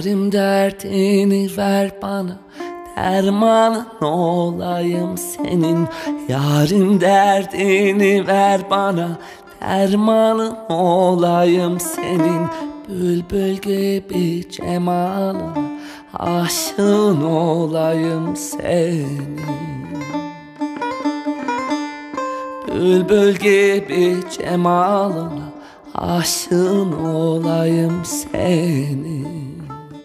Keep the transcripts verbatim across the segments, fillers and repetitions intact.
Yarim derdini ver bana, dermanın olayım senin. Yarim derdini ver bana, dermanın olayım senin. Bülbül gibi cemalına aşığın olayım senin. Bülbül gibi cemalına aşığın olayım senin.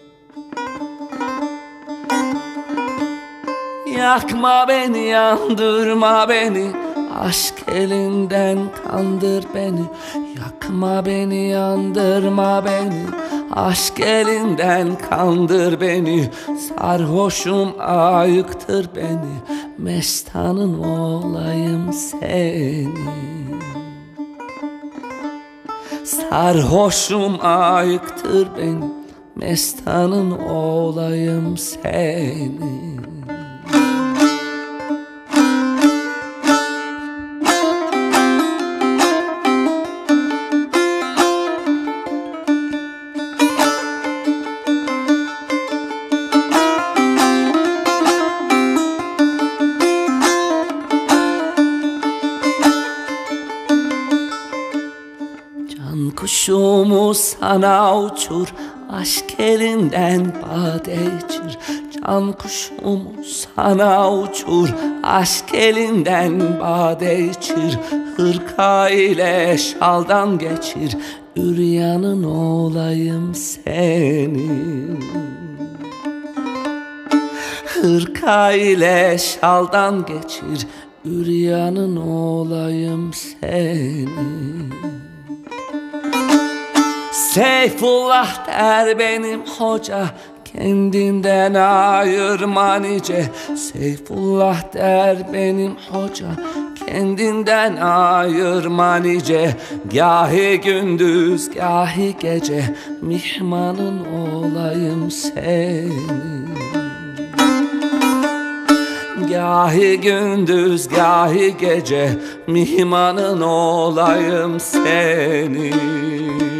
Yakma beni, yandırma beni, aşk elinden kandır beni. Yakma beni, yandırma beni, aşk elinden kandır beni. Sarhoşum ayıktır beni, mestanın olayım senin. Sarhoşum ayıktır beni, mestanın olayım senin. Can kuşumu sana uçur, aşk elinden bade içir. Can kuşumu sana uçur, aşk elinden bade içir. Hırka ile şaldan geçir, üryanın olayım senin. Hırka ile şaldan geçir, üryanın olayım senin. Seyfullah der benim hoca, kendinden ayırma nice. Seyfullah der benim hoca, kendinden ayırma nice. Gahi gündüz gahi gece, mihmanın olayım senin. Gahi gündüz gahi gece, mihmanın olayım senin.